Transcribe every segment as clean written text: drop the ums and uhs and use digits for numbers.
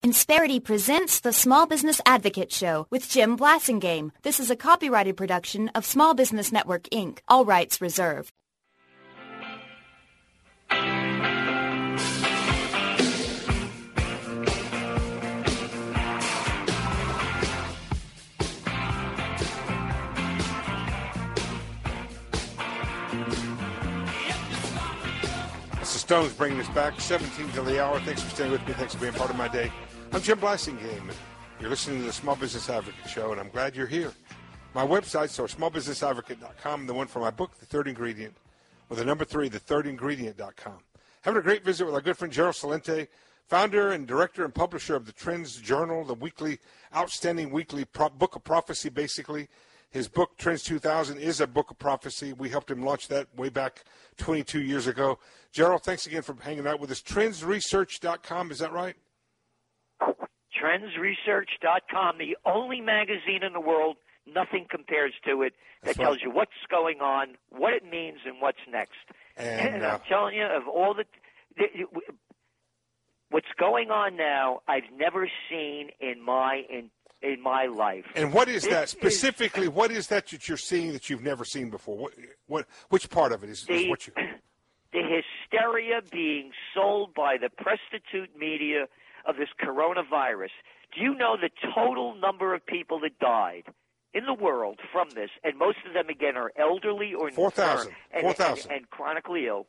Insperity presents the Small Business Advocate Show with Jim Blasingame. This is a copyrighted production of Small Business Network, Inc., all rights reserved. Stones bringing us back, 17 to the hour. Thanks for staying with me. Thanks for being part of my day. I'm Jim Blasingame. You're listening to the Small Business Advocate Show, and I'm glad you're here. My websites are smallbusinessadvocate.com, the one for my book, The Third Ingredient, with the number 3, thethirdingredient.com. Having a great visit with our good friend Gerald Celente, founder and director and publisher of the Trends Journal, the outstanding weekly book of prophecy, basically. His book, Trends 2000, is a book of prophecy. We helped him launch that way back 22 years ago. Gerald, thanks again for hanging out with us. Trendsresearch.com, is that right? Trendsresearch.com, the only magazine in the world, nothing compares to it, that tells you what's going on, what it means, and what's next. And I'm telling you, of all what's going on now, I've never seen in my life. And what is that specifically? What is that you're seeing that you've never seen before? Which part of it is what you? The hysteria being sold by the prostitute media of this coronavirus. Do you know the total number of people that died in the world from this? And most of them, again, are elderly or 4,000. And chronically ill.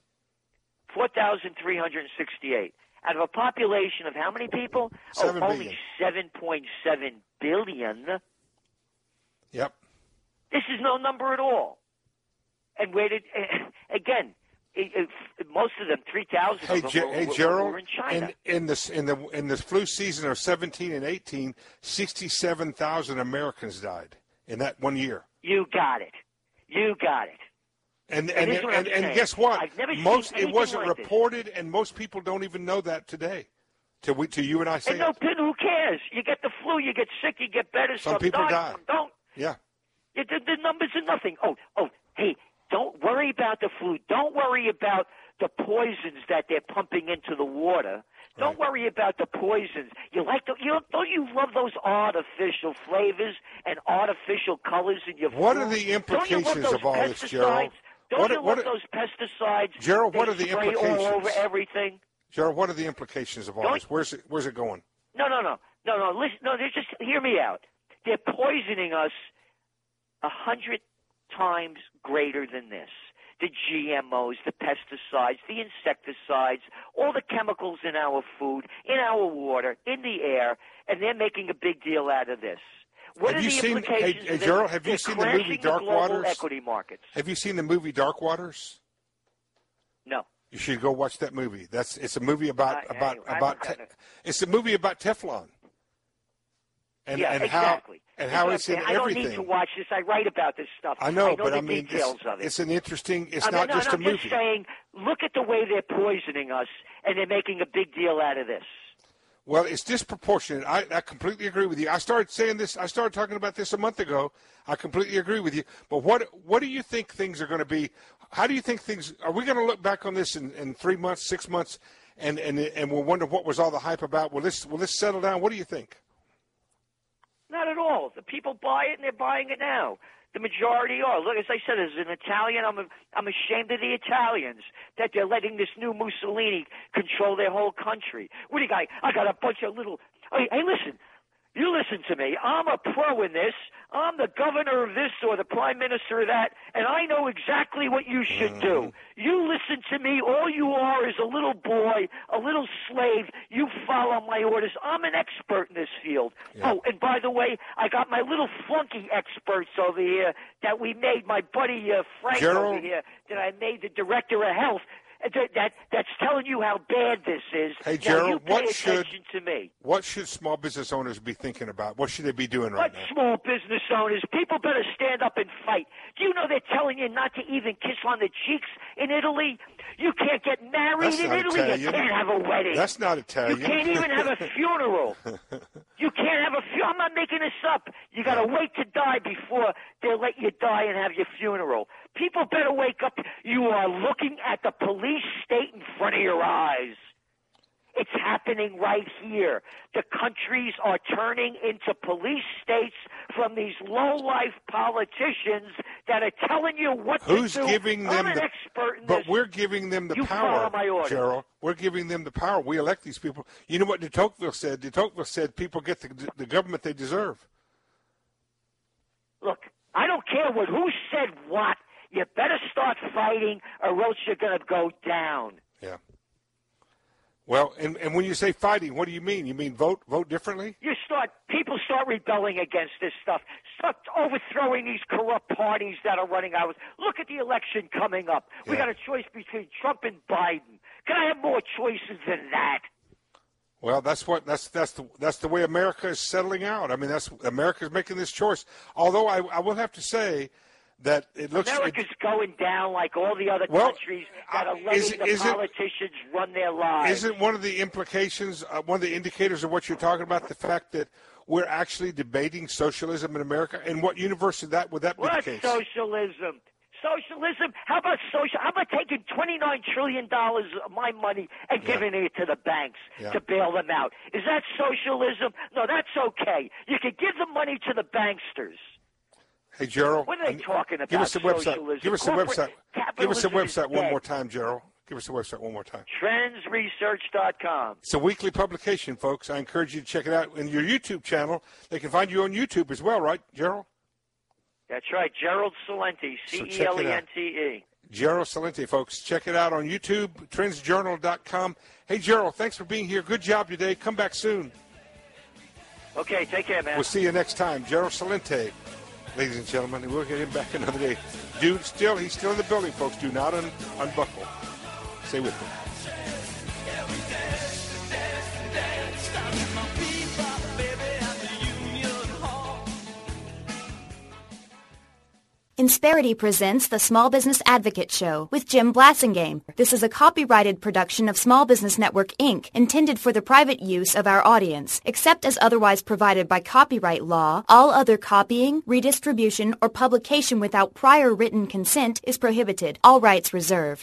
4,368. Out of a population of how many people? 7 billion. Only 7.7 billion. Yep. This is no number at all. And again, most of them, 3,000 of them Gerald, were in China. In the flu season of 17 and 18, 67,000 Americans died in that 1 year. You got it. And guess what? It wasn't like reported, this. And most people don't even know that today. Till you and I say it. Who cares? You get the flu, you get sick, you get better. Some people die. Some don't. Yeah. The numbers are nothing. Hey, don't worry about the flu. Don't worry about the poisons that they're pumping into the water. Don't worry about the poisons. Don't you love those artificial flavors and artificial colors in your food? What are the implications of all this, Gerald? Don't you love those pesticides? Gerald, what are the implications? All over everything. Gerald, what are the implications of all this? Where's it going? No. Listen, just hear me out. They're poisoning us 100 times greater than this. The GMOs, the pesticides, the insecticides, all the chemicals in our food, in our water, in the air, and they're making a big deal out of this. What are the implications? Hey, Gerald, have you seen the movie Dark Waters? Equity markets. Have you seen the movie Dark Waters? No. You should go watch that movie. It's a movie about it's a movie about Teflon. Exactly. How it's in everything. I don't need to watch this. I write about this stuff. I know the I mean, details of it. It's an interesting. It's not just a movie. I'm just saying, look at the way they're poisoning us, and they're making a big deal out of this. Well, it's disproportionate. I completely agree with you. I started saying this. I started talking about this a month ago. I completely agree with you. But what do you think things are going to be? How do you think things? Are we going to look back on this in 3 months, 6 months, and we'll wonder what was all the hype about? Will this settle down? What do you think? Not at all. The people buy it, and they're buying it now. The majority are. Look, as I said, as an Italian, I'm ashamed of the Italians that they're letting this new Mussolini control their whole country. What do you got? I got a bunch of little. Hey, listen. You listen to me. I'm a pro in this. I'm the governor of this or the prime minister of that, and I know exactly what you should do. You listen to me. All you are is a little boy, a little slave. You follow my orders. I'm an expert in this field. Yeah. Oh, and by the way, I got my little flunky experts over here that we made, my buddy Frank over here, that I made the director of health. That's telling you how bad this is. Hey, Gerald, now what should small business owners be thinking about? What should they be doing right now? Small business owners? People better stand up and fight. Do you know they're telling you not to even kiss on the cheeks in Italy? You can't get married in Italy. Italian. You can't have a wedding. That's not Italian. You can't even have a funeral. You can't have a funeral. I'm not making this up. You got to wait to die before they'll let you die and have your funeral. People better wake up. You are looking at the police state in front of your eyes. It's happening right here. The countries are turning into police states from these low-life politicians that are telling you what Who's to do. giving them I'm an expert in this. But we're giving them the You power, follow my order. Gerald. We're giving them the power. We elect these people. You know what de Tocqueville said? De Tocqueville said people get the government they deserve. Look, I don't care who said what. You better start fighting or else you're going to go down. Yeah. Well, and when you say fighting, what do you mean? You mean vote differently? People start rebelling against this stuff. Start overthrowing these corrupt parties that are running out. Look at the election coming up. We got a choice between Trump and Biden. Can I have more choices than that? Well, that's the way America is settling out. I mean, America's making this choice. Although I will have to say that it looks America's going down like all the other countries that are letting the politicians run their lives. Isn't one of the implications, one of the indicators of what you're talking about, the fact that we're actually debating socialism in America? And what universe would that be the case? Socialism? Socialism? How about taking $29 trillion of my money and giving it to the banks to bail them out? Is that socialism? No, that's okay. You can give the money to the banksters. Hey, Gerald. What are they talking about? Give us the website. Give us the website. Give us the website one more time, Gerald. Give us the website one more time. Trendsresearch.com. It's a weekly publication, folks. I encourage you to check it out. And your YouTube channel, they can find you on YouTube as well, right, Gerald? That's right. Gerald Celente, C-E-L-E-N-T-E. Gerald Celente, folks. Check it out on YouTube, trendsjournal.com. Hey, Gerald, thanks for being here. Good job today. Come back soon. Okay, take care, man. We'll see you next time. Gerald Celente. Ladies and gentlemen, we'll get him back another day. He's still in the building, folks. Do not unbuckle. Stay with me. Insperity presents the Small Business Advocate Show with Jim Blasingame. This is a copyrighted production of Small Business Network, Inc., intended for the private use of our audience. Except as otherwise provided by copyright law, all other copying, redistribution, or publication without prior written consent is prohibited. All rights reserved.